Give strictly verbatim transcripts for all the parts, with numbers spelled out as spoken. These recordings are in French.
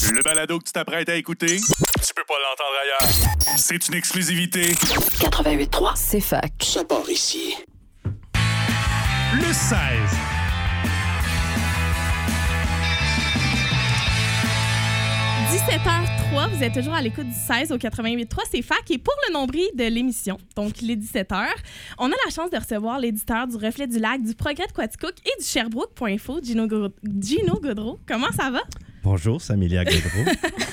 Le balado que tu t'apprêtes à écouter, tu peux pas l'entendre ailleurs. C'est une exclusivité. quatre-vingt-huit trois, C'est fac. ça part ici. Le seize. dix-sept heures trois, vous êtes toujours à l'écoute du seize au quatre-vingt-huit trois, c'est Fac. Et pour le nombril de l'émission, donc les dix-sept heures, on a la chance de recevoir l'éditeur du Reflet du Lac, du Progrès de Quaticook et du Sherbrooke point info, Gino, Go- Gino Gaudreau. Comment ça va? Bonjour, c'est Amélia Gaudreau.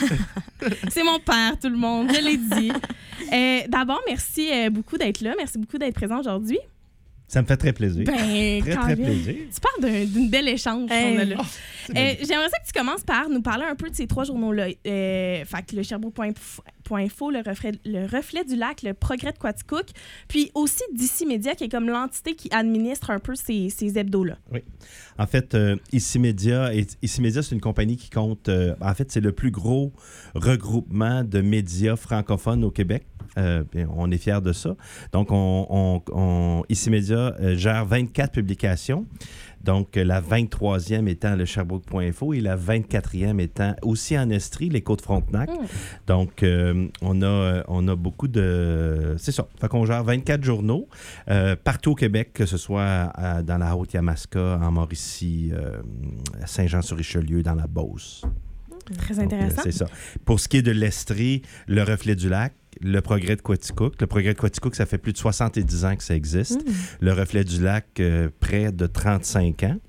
C'est mon père, tout le monde, je l'ai dit. Euh, d'abord, merci euh, beaucoup d'être là. Merci beaucoup d'être présent aujourd'hui. Ça me fait très plaisir. Ben, très, quand très même. plaisir. Tu parles d'un, d'une belle échange Hey. qu'on a là. Oh, Euh, j'aimerais ça que tu commences par nous parler un peu de ces trois journaux-là. Euh, fait que le Sherbrooke point info, le reflet, le reflet du Lac, le Progrès de Quaticook, puis aussi D'ici Média, qui est comme l'entité qui administre un peu ces, ces hebdos-là. Oui. En fait, euh, Ici Média, et Ici Média, c'est une compagnie qui compte. Euh, en fait, c'est le plus gros regroupement de médias francophones au Québec. Euh, on est fiers de ça. Donc, on, on, on, Ici Média euh, gère vingt-quatre publications. Donc, euh, la vingt-troisième étant le Sherbrooke point info et la vingt-quatrième étant aussi en Estrie, les Côtes-Frontenac. Mm. Donc, euh, on, a, euh, on a beaucoup de... C'est ça. Fait qu'on gère vingt-quatre journaux euh, partout au Québec, que ce soit à- dans la Haute-Yamaska, en Mauricie, euh, à Saint-Jean-sur-Richelieu, dans la Beauce. Très Donc, intéressant. euh, c'est ça. Pour ce qui est de l'Estrie, le Reflet du Lac, le Progrès de Quaticook. Le Progrès de Quaticook, ça fait plus de soixante-dix ans que ça existe. Mm. Le Reflet du Lac, euh, près de trente-cinq ans.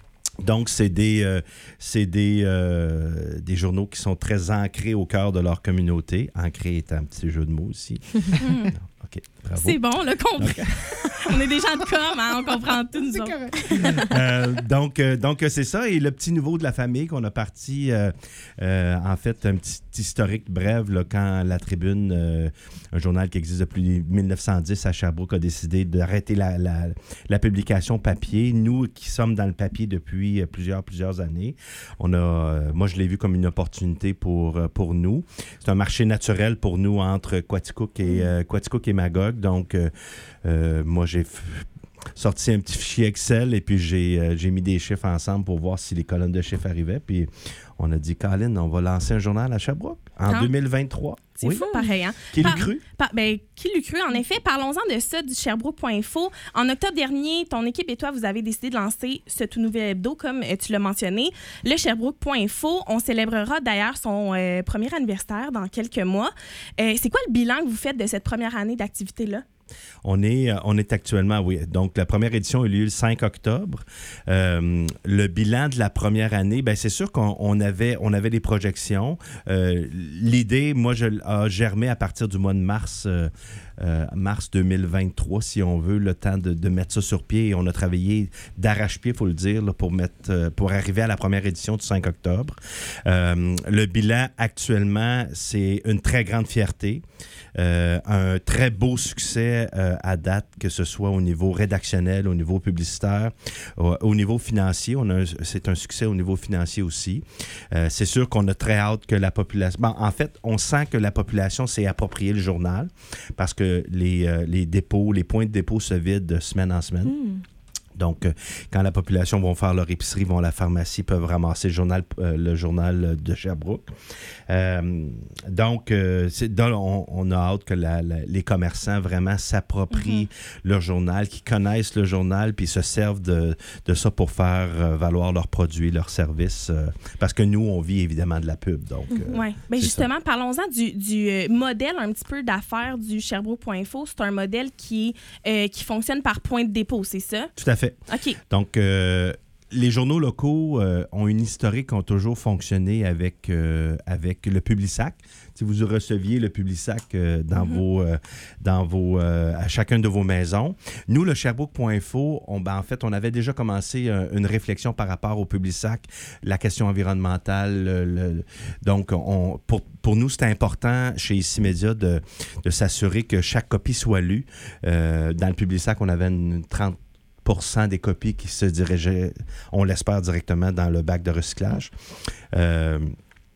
Donc, c'est des, euh, c'est des, euh, des journaux qui sont très ancrés au cœur de leur communauté. Ancré est un petit jeu de mots aussi. OK, bravo. C'est bon, on l'a compris. On est des gens de com', hein, on comprend tout, nous autres. Euh, donc, euh, donc, c'est ça. Et le petit nouveau de la famille qu'on a parti, euh, euh, en fait, un petit historique bref, là, quand la Tribune, euh, un journal qui existe depuis mille neuf cent dix à Sherbrooke, a décidé d'arrêter la, la, la publication papier. Nous, qui sommes dans le papier depuis plusieurs, plusieurs années, on a, euh, moi, je l'ai vu comme une opportunité pour, pour nous. C'est un marché naturel pour nous entre Quaticook et, euh, Quaticook et Magog. Donc, euh, euh, moi, j'ai f- sorti un petit fichier Excel et puis j'ai, euh, j'ai mis des chiffres ensemble pour voir si les colonnes de chiffres arrivaient. Puis on a dit, Colin, on va lancer un journal à Sherbrooke en Ah. deux mille vingt-trois. C'est Oui. fou, pareil. Hein? Qui l'a Par- cru? par- ben, qui l'eût cru, en effet. Parlons-en de ça, du Sherbrooke point info. En octobre dernier, ton équipe et toi, vous avez décidé de lancer ce tout nouvel hebdo, comme euh, tu l'as mentionné, le Sherbrooke point info. On célébrera d'ailleurs son euh, premier anniversaire dans quelques mois. Euh, c'est quoi le bilan que vous faites de cette première année d'activité-là? On est, euh, on est actuellement, oui. Donc, la première édition a eu lieu le cinq octobre. Euh, le bilan de la première année, bien, c'est sûr qu'on on avait, on avait des projections. Euh, l'idée, moi, je a germé à partir du mois de mars, euh, euh, mars deux mille vingt-trois, si on veut, le temps de, de mettre ça sur pied. Et on a travaillé d'arrache-pied, il faut le dire, là, pour, mettre, euh, pour arriver à la première édition du cinq octobre. Euh, le bilan, actuellement, c'est une très grande fierté. Euh, un très beau succès euh, à date, que ce soit au niveau rédactionnel, au niveau publicitaire, au, au niveau financier. On a un, c'est un succès au niveau financier aussi. Euh, c'est sûr qu'on a très hâte que la population... Bon, en fait, on sent que la population s'est approprié le journal parce que les, euh, les dépôts, les points de dépôt se vident de semaine en semaine. Mm. Donc, euh, quand la population va faire leur épicerie, vont à la pharmacie, peuvent ramasser le journal, euh, le journal de Sherbrooke. Euh, donc, euh, c'est, donc, on, on a hâte que la, la, les commerçants vraiment s'approprient mm-hmm. leur journal, qu'ils connaissent le journal, puis se servent de, de ça pour faire euh, valoir leurs produits, leurs services. Euh, parce que nous, on vit évidemment de la pub. Donc, euh, oui. Bien, justement, ça. parlons-en du, du euh, modèle un petit peu d'affaires du Sherbrooke point info. C'est un modèle qui, euh, qui fonctionne par point de dépôt, c'est ça? Tout à fait. OK. Donc, euh, les journaux locaux euh, ont une historique, ont toujours fonctionné avec, euh, avec le Publisac. Si vous receviez le Publisac euh, dans mm-hmm. vos, euh, dans vos, euh, à chacune de vos maisons. Nous, le Sherbrooke point info, on, ben, en fait, on avait déjà commencé euh, une réflexion par rapport au Publisac, la question environnementale. Le, le, donc, on, pour, pour nous, c'était important chez Ici Média de, de s'assurer que chaque copie soit lue. Euh, dans le Publisac, on avait une trente pour cent des copies qui se dirigeaient, on l'espère, directement dans le bac de recyclage. Euh,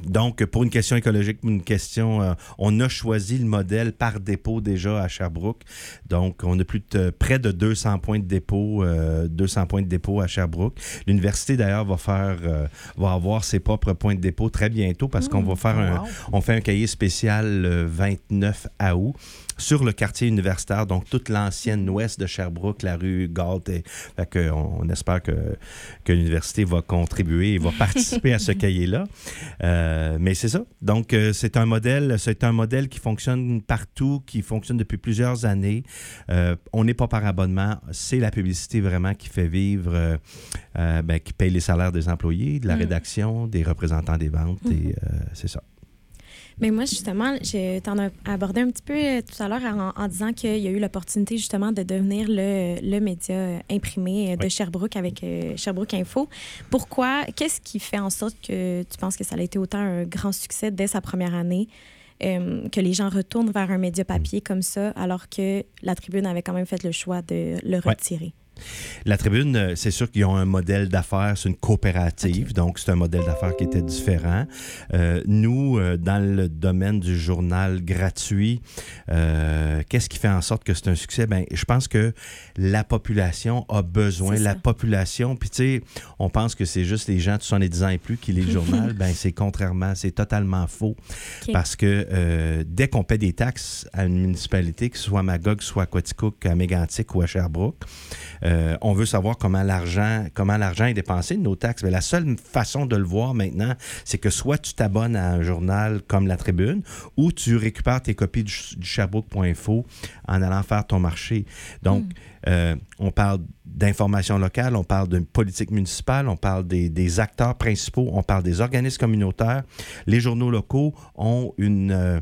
donc, pour une question écologique, une question, euh, on a choisi le modèle par dépôt déjà à Sherbrooke. Donc, on a plus de près de deux cents points de dépôt, euh, deux cents points de dépôt à Sherbrooke. L'université, d'ailleurs, va faire, euh, va avoir ses propres points de dépôt très bientôt parce mmh. qu'on va faire un, wow. on fait un cahier spécial le vingt-neuf août sur le quartier universitaire, donc toute l'ancienne ouest de Sherbrooke, la rue Galt. Et, fait que on, on espère que, que l'université va contribuer et va participer à ce cahier-là. Euh, mais c'est ça. Donc, euh, c'est un modèle, c'est un modèle qui fonctionne partout, qui fonctionne depuis plusieurs années. Euh, on n'est pas par abonnement. C'est la publicité vraiment qui fait vivre, euh, euh, ben, qui paye les salaires des employés, de la mmh. rédaction, des représentants des ventes, mmh. et euh, c'est ça. Mais moi, justement, je t'en ai abordé un petit peu tout à l'heure en, en disant qu'il y a eu l'opportunité, justement, de devenir le, le média imprimé de oui. Sherbrooke avec euh, Sherbrooke Info. Pourquoi? Qu'est-ce qui fait en sorte que tu penses que ça a été autant un grand succès dès sa première année, euh, que les gens retournent vers un média papier comme ça, alors que la Tribune avait quand même fait le choix de le retirer? Oui. La Tribune, c'est sûr qu'ils ont un modèle d'affaires, c'est une coopérative, okay. donc c'est un modèle d'affaires qui était différent. Euh, nous, euh, dans le domaine du journal gratuit, euh, qu'est-ce qui fait en sorte que c'est un succès? Bien, je pense que la population a besoin, la population, puis tu sais, on pense que c'est juste les gens de soixante-dix ans et plus qui lisent le journal, bien c'est contrairement, c'est totalement faux, okay. parce que euh, dès qu'on paie des taxes à une municipalité, que ce soit à Magog, soit à Quaticook, à Mégantic ou à Sherbrooke, Euh, on veut savoir comment l'argent, comment l'argent est dépensé de nos taxes. Mais la seule façon de le voir maintenant, c'est que soit tu t'abonnes à un journal comme La Tribune ou tu récupères tes copies du, du Sherbrooke point info en allant faire ton marché. Donc, mm. euh, on parle d'information locale, on parle de politique municipale, on parle des, des acteurs principaux, on parle des organismes communautaires. Les journaux locaux ont une... Euh,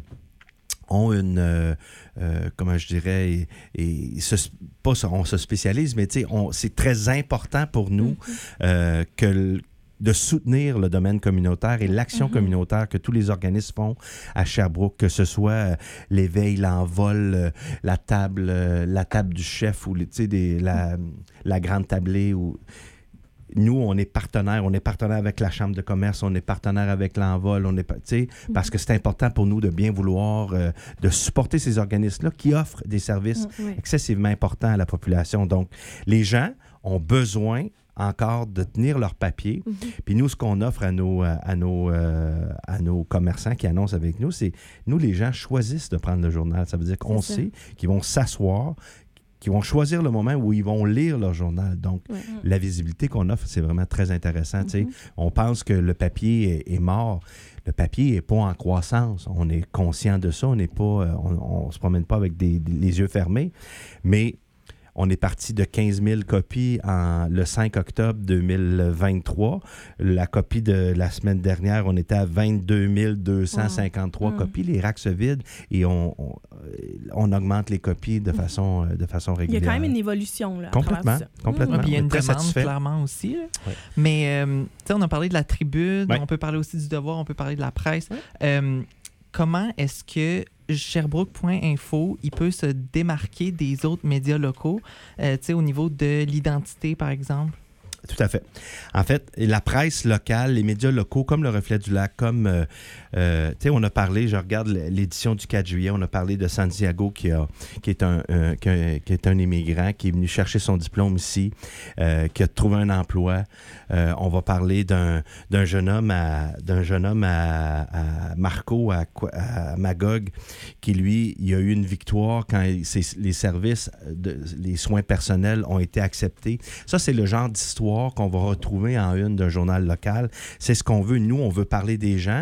ont une, euh, euh, comment je dirais, et, et se, pas on se spécialise, mais tu sais, c'est très important pour nous mm-hmm. euh, que de soutenir le domaine communautaire et l'action mm-hmm. communautaire que tous les organismes font à Sherbrooke, que ce soit euh, l'éveil, l'envol, euh, la table, euh, la table du chef ou tu sais, des, la, la grande tablée ou... Nous, on est partenaire, on est partenaire avec la Chambre de commerce, on est partenaire avec l'Envol, on est, tu sais, mm-hmm. parce que c'est important pour nous de bien vouloir, euh, de supporter ces organismes-là qui offrent des services mm-hmm. excessivement importants à la population. Donc, les gens ont besoin encore de tenir leur papier. Mm-hmm. Puis nous, ce qu'on offre à nos, à, nos, euh, à nos commerçants qui annoncent avec nous, c'est, nous, les gens choisissent de prendre le journal. Ça veut dire qu'on sait qu'ils vont s'asseoir, qui vont choisir le moment où ils vont lire leur journal. Donc, ouais. la visibilité qu'on offre, c'est vraiment très intéressant. Mm-hmm. On pense que le papier est, est mort. Le papier n'est pas en croissance. On est conscient de ça. On n'est pas, on ne se promène pas avec des, des, les yeux fermés. Mais on est parti de quinze mille copies en, le cinq octobre deux mille vingt-trois. La copie de la semaine dernière, on était à vingt-deux mille deux cent cinquante-trois wow. copies. Les racks se vident et on, on, on augmente les copies de façon, de façon régulière. Il y a quand même une évolution. Là, complètement. complètement. Mmh. Puis il y a une demande, satisfait. clairement, aussi. Oui. Mais, euh, tu sais, on a parlé de la Tribune, oui. on peut parler aussi du Devoir, on peut parler de la presse. Oui. Euh, comment est-ce que Sherbrooke point info, il peut se démarquer des autres médias locaux, euh, tu sais, au niveau de l'identité, par exemple? Tout à fait. En fait, la presse locale, les médias locaux, comme le Reflet du Lac, comme, euh, euh, tu sais, on a parlé, je regarde l'édition du quatre juillet, on a parlé de Santiago qui, a, qui, est, un, euh, qui, a, qui est un immigrant, qui est venu chercher son diplôme ici, euh, qui a trouvé un emploi. Euh, on va parler d'un, d'un jeune homme à, d'un jeune homme à, à Marco, à, à Magog, qui, lui, il a eu une victoire quand il, les services, de, les soins personnels ont été acceptés. Ça, c'est le genre d'histoire qu'on va retrouver en une d'un journal local. C'est ce qu'on veut. Nous, on veut parler des gens.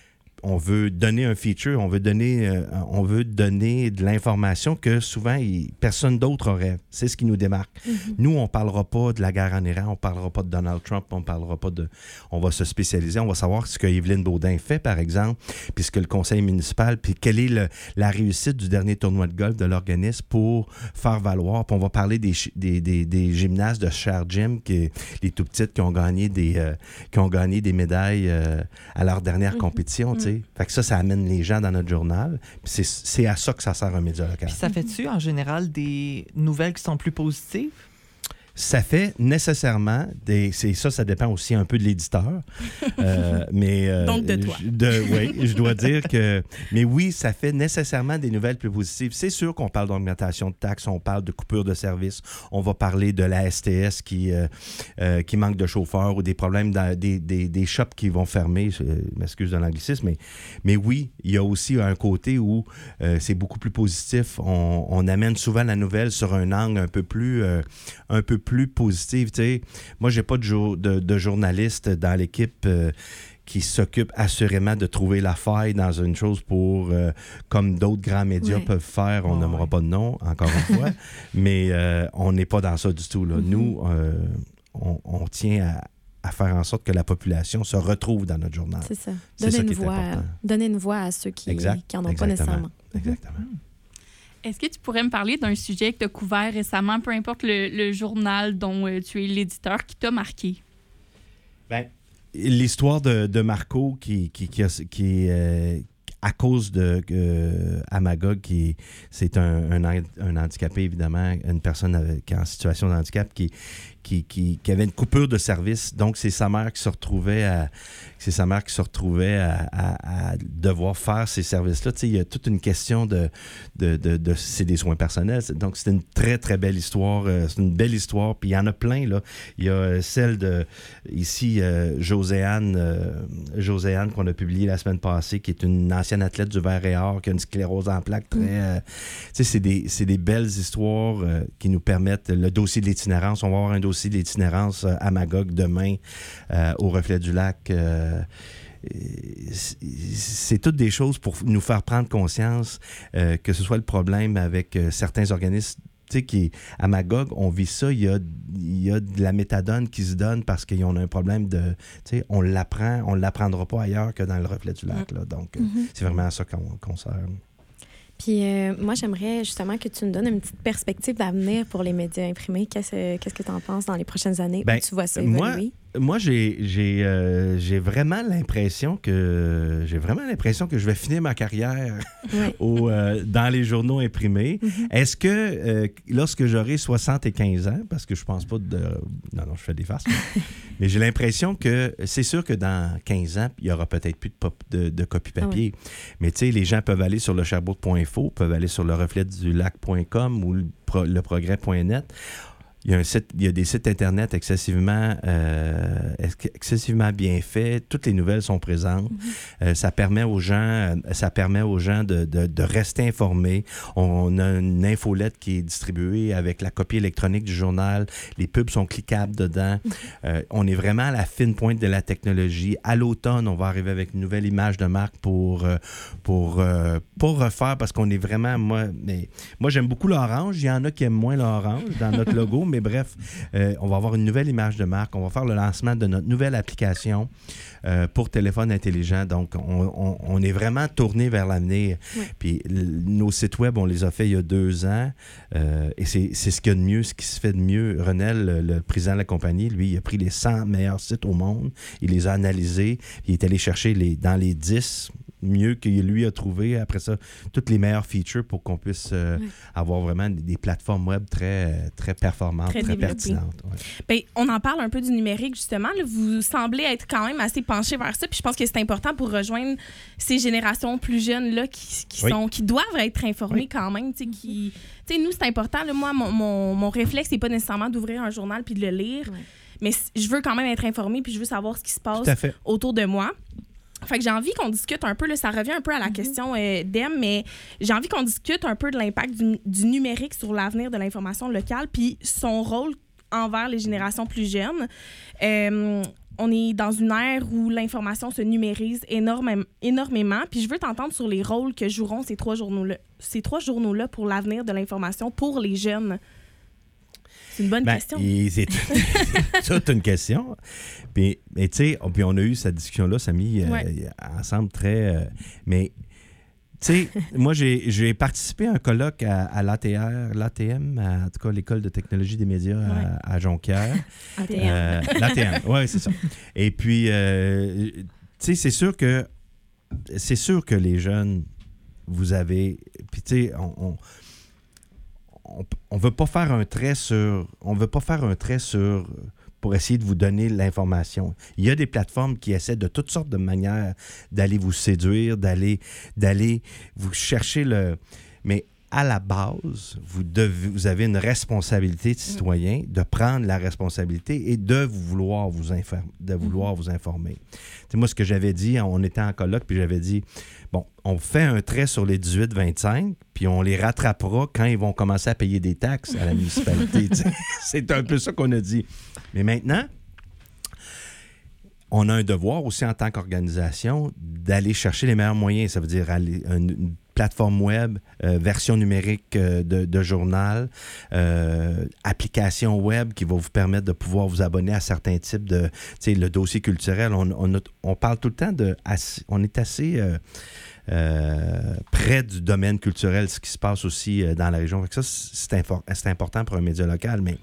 On veut donner un feature, on veut donner, euh, on veut donner de l'information que souvent, il, personne d'autre aurait. C'est ce qui nous démarque. Mm-hmm. Nous, on ne parlera pas de la guerre en Iran, on ne parlera pas de Donald Trump, on ne parlera pas de... On va se spécialiser, on va savoir ce que Evelyne Baudin fait, par exemple, puis ce que le conseil municipal, puis quelle est le, la réussite du dernier tournoi de golf de l'organisme pour faire valoir. Puis on va parler des, des, des, des gymnastes de Cher Gym, qui, les tout petites qui ont gagné des, euh, qui ont gagné des médailles euh, à leur dernière mm-hmm. compétition, tu sais. Fait que ça, ça amène les gens dans notre journal. Puis c'est, c'est à ça que ça sert un média local. Puis ça fait-tu, en général, des nouvelles qui sont plus positives? ça fait nécessairement des. C'est ça, ça dépend aussi un peu de l'éditeur. Euh, mais, euh, Donc de toi. Je, de, oui, je dois dire que. Mais oui, ça fait nécessairement des nouvelles plus positives. C'est sûr qu'on parle d'augmentation de taxes, on parle de coupure de services, on va parler de la S T S qui, euh, euh, qui manque de chauffeurs ou des problèmes, dans, des, des, des shops qui vont fermer. Je m'excuse de l'anglicisme, mais, mais oui, il y a aussi un côté où euh, c'est beaucoup plus positif. On, on amène souvent la nouvelle sur un angle un peu plus, euh, un peu plus positif. Tu sais, moi, j'ai pas de, jour, de, de journaliste dans l'équipe euh, qui s'occupe assurément de trouver la faille dans une chose pour, euh, comme d'autres grands médias ouais. peuvent faire, on Oh, nommera ouais. pas de nom, encore une fois, mais euh, on n'est pas dans ça du tout. Là. Mm-hmm. Nous, euh, on, on tient à, à faire en sorte que la population se retrouve dans notre journal. C'est ça. C'est Donner ça une, qui est voix, important. donner une voix à ceux qui Exact, n'en ont pas exactement. nécessairement. Exactement. Est-ce que tu pourrais me parler d'un sujet que tu as couvert récemment, peu importe le, le journal dont euh, tu es l'éditeur, qui t'a marqué? Ben, l'histoire de, de Marco qui, qui, qui, a, qui euh, à cause de euh, Amagog, qui c'est un, un, un handicapé, évidemment, une personne avec, qui est en situation de handicap, qui, qui, qui, qui avait une coupure de service. Donc, c'est sa mère qui se retrouvait à, c'est sa mère qui se retrouvait à, à, à devoir faire ces services-là. Tu sais, il y a toute une question de... de, de, de c'est des soins personnels. Donc, c'est une très, très belle histoire. Euh, c'est une belle histoire. Puis, il y en a plein, là. Il y a celle de, ici, euh, Joséanne, euh, Joséanne, qu'on a publiée la semaine passée, qui est une ancienne athlète du Vert et Or, qui a une sclérose en plaques très... Euh, tu sais, c'est des, c'est des belles histoires euh, qui nous permettent... Le dossier de l'itinérance, on va avoir un dossier de l'itinérance euh, à Magog demain euh, au Reflet du Lac. Euh, c'est toutes des choses pour nous faire prendre conscience euh, que ce soit le problème avec euh, certains organismes. Tu sais, qui, à Magog, on vit ça, il y a, il y a de la méthadone qui se donne parce qu'ils ont un problème de... Tu sais, on l'apprend, on ne l'apprendra pas ailleurs que dans le Reflet du Lac. Là. Donc, Mm-hmm. euh, c'est vraiment à ça qu'on, qu'on sert. Puis euh, moi, j'aimerais justement que tu nous donnes une petite perspective d'avenir pour les médias imprimés. Qu'est-ce, qu'est-ce que tu en penses dans les prochaines années? Ben, où tu vois ça moi, évoluer? Moi, j'ai, j'ai, euh, j'ai vraiment l'impression que j'ai vraiment l'impression que je vais finir ma carrière Ouais. au, euh, dans les journaux imprimés. Mm-hmm. Est-ce que euh, lorsque j'aurai soixante-quinze ans, parce que je pense pas de... Non, non, je fais des farces. mais, mais j'ai l'impression que c'est sûr que dans quinze ans, il y aura peut-être plus de, pop, de, de copie papier. Ah ouais. Mais tu sais, les gens peuvent aller sur le sherbrooke point info, peuvent aller sur le reflet du lac point com ou le, pro, le progrès point net. Il y a un site, il y a des sites Internet excessivement, euh, excessivement bien faits. Toutes les nouvelles sont présentes. Mm-hmm. Euh, ça permet aux gens, ça permet aux gens de, de, de rester informés. On a une infolette qui est distribuée avec la copie électronique du journal. Les pubs sont cliquables dedans. Mm-hmm. Euh, on est vraiment à la fine pointe de la technologie. À l'automne, on va arriver avec une nouvelle image de marque pour, pour, euh, pour refaire, parce qu'on est vraiment... Moi, mais, moi, j'aime beaucoup l'orange. Il y en a qui aiment moins l'orange dans notre logo. Mais bref, euh, on va avoir une nouvelle image de marque. On va faire le lancement de notre nouvelle application euh, pour téléphone intelligent. Donc, on, on, on est vraiment tourné vers l'avenir. Ouais. Puis, l- nos sites web, on les a fait il y a deux ans. Euh, et c'est, c'est ce qu'il y a de mieux, ce qui se fait de mieux. Renel, le, le président de la compagnie, lui, il a pris les cent meilleurs sites au monde. Il les a analysés. Il est allé chercher les, dans les dix mieux que lui a trouvé. Après ça, toutes les meilleures features pour qu'on puisse euh, oui. avoir vraiment des, des plateformes web très, très performantes, très, très pertinentes. Ouais. Bien, on en parle un peu du numérique, justement. Là, vous semblez être quand même assez penché vers ça. Puis je pense que c'est important pour rejoindre ces générations plus jeunes-là qui, qui, sont, oui. qui doivent être informées oui. quand même. Qui, t'sais, nous, c'est important. Là, moi, mon, mon, mon réflexe n'est pas nécessairement d'ouvrir un journal puis de le lire. Oui. Mais je veux quand même être informée puis je veux savoir ce qui se passe autour de moi. Fait que j'ai envie qu'on discute un peu, là, ça revient un peu à la mm-hmm. question euh, d'Em, mais j'ai envie qu'on discute un peu de l'impact du, du numérique sur l'avenir de l'information locale puis son rôle envers les générations plus jeunes. Euh, on est dans une ère où l'information se numérise énorme, énormément, puis je veux t'entendre sur les rôles que joueront ces trois journaux-là, ces trois journaux-là pour l'avenir de l'information pour les jeunes. C'est une bonne ben, question. C'est, c'est toute une question. Puis, mais tu sais, puis on a eu cette discussion-là, Samy, ouais. euh, ensemble très... Euh, mais, tu sais, moi, j'ai, j'ai participé à un colloque à, à l'A T R, l'A T M, à, en tout cas, l'École de technologie des médias ouais. à, à Jonquière. A T M. Euh, L'A T M, oui, c'est ça. Et puis, euh, tu sais, c'est sûr que c'est sûr que les jeunes, vous avez... Puis, tu sais, on... on on veut pas faire un trait sur... On veut pas faire un trait sur... pour essayer de vous donner l'information. Il y a des plateformes qui essaient de toutes sortes de manières d'aller vous séduire, d'aller, d'aller vous chercher le... Mais à la base, vous, devez, vous avez une responsabilité de citoyen, de prendre la responsabilité et de vouloir vous, infor- de vouloir vous informer. C'est moi, ce que j'avais dit, on était en colloque, puis j'avais dit, bon, on fait un trait sur les dix-huit vingt-cinq, puis on les rattrapera quand ils vont commencer à payer des taxes à la municipalité. C'est un peu ça qu'on a dit. Mais maintenant, on a un devoir aussi en tant qu'organisation d'aller chercher les meilleurs moyens. Ça veut dire aller, une, une plateforme web, euh, version numérique euh, de, de journal, euh, application web qui va vous permettre de pouvoir vous abonner à certains types de... Tu sais, le dossier culturel, on, on, a, on parle tout le temps de... Assez, on est assez... Euh, Euh, près du domaine culturel, ce qui se passe aussi euh, dans la région. Ça, c'est, infor- c'est important pour un média local, mais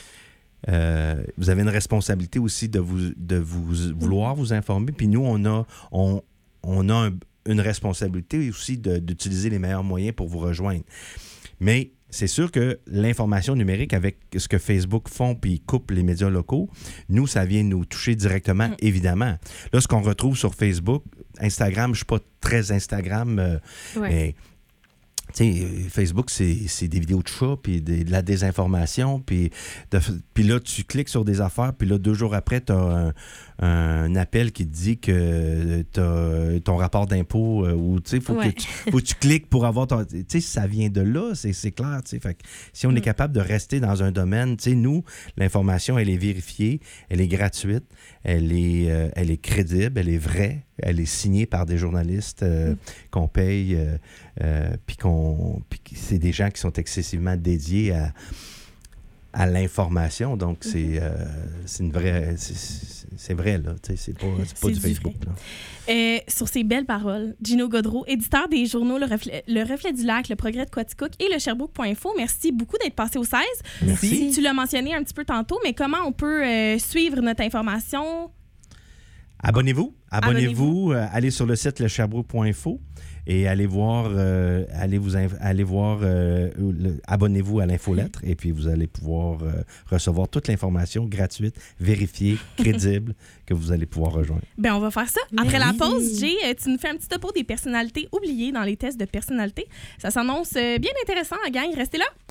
euh, vous avez une responsabilité aussi de vous de vous vouloir vous informer. Puis nous, on a, on, on a un, une responsabilité aussi de, d'utiliser les meilleurs moyens pour vous rejoindre. Mais c'est sûr que l'information numérique, avec ce que Facebook font puis ils coupent les médias locaux, nous, ça vient nous toucher directement, mmh. évidemment. Là, ce qu'on retrouve sur Facebook, Instagram, je ne suis pas très Instagram, euh, ouais. mais tu sais, Facebook, c'est, c'est des vidéos de chats, puis de, de la désinformation, puis, de, puis là, tu cliques sur des affaires, puis là, deux jours après, tu as un, un appel qui te dit que tu as ton rapport d'impôt, euh, ou tu sais, il faut, ouais. faut que tu cliques pour avoir ton... Tu sais, ça vient de là, c'est, c'est clair, tu sais. Fait que si on mm. est capable de rester dans un domaine, tu sais, nous, l'information, elle est vérifiée, elle est gratuite, elle est, euh, elle est crédible, elle est vraie, elle est signée par des journalistes euh, mm. qu'on paye, euh, euh, puis qu'on, puis c'est des gens qui sont excessivement dédiés à, à l'information. Donc, c'est, euh, c'est une vraie... C'est, c'est vrai, là. C'est pas, c'est pas c'est du, du Facebook. Là. Euh, sur ces belles paroles, Gino Gaudreault, éditeur des journaux Le Reflet, Le Reflet du Lac, Le Progrès de Quaticook et le Sherbrooke point info, merci beaucoup d'être passé au seize. Merci. Tu l'as mentionné un petit peu tantôt, mais comment on peut euh, suivre notre information? Abonnez-vous. Abonnez-vous. Abonnez-vous. Euh, allez sur le site le sherbrooke point info et allez voir, euh, allez vous inv- allez voir euh, le, abonnez-vous à l'infolettre et puis vous allez pouvoir euh, recevoir toute l'information gratuite, vérifiée, crédible que vous allez pouvoir rejoindre. Bien, on va faire ça. Après oui. la pause, Jay, tu nous fais un petit topo des personnalités oubliées dans les tests de personnalité. Ça s'annonce bien intéressant, gang. Restez là.